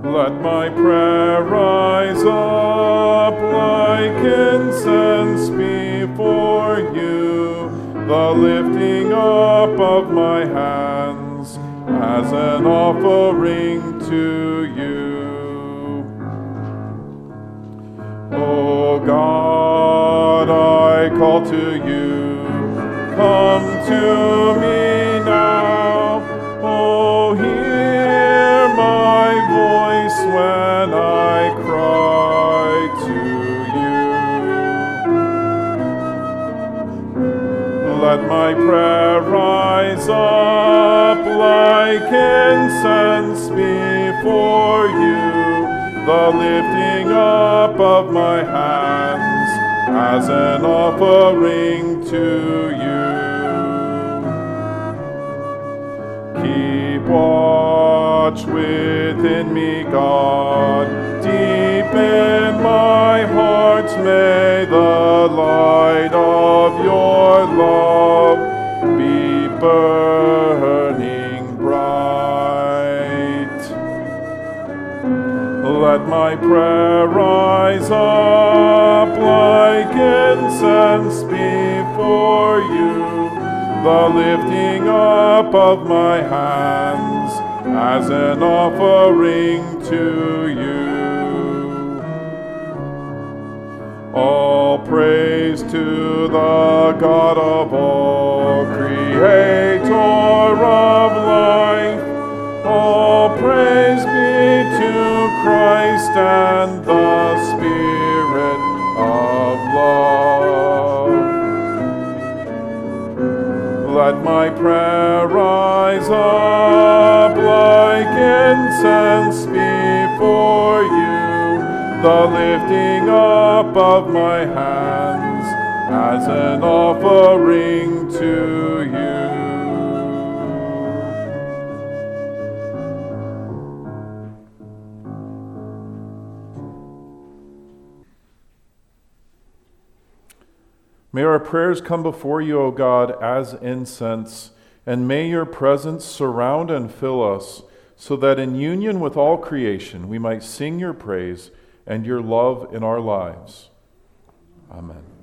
Let my prayer rise up like incense before you, the lifting up of my hands as an offering to you. O God, I call to you, come to me now. Oh, hear my voice when I cry to you. Let my prayer rise up like incense before you, the lifting up of my hands as an offering to you. Keep watch within me, God, deep in my heart may the light of your love be burning bright. Let my prayer rise up like incense before you, the lifting up of my hands as an offering to you. All praise to the God of all, creator of life. All praise be to Christ and the Spirit of love. Let my prayer rise up like incense before you, the lifting up of my hands as an offering to you. May our prayers come before you, O God, as incense, and may your presence surround and fill us, so that in union with all creation we might sing your praise and your love in our lives. Amen.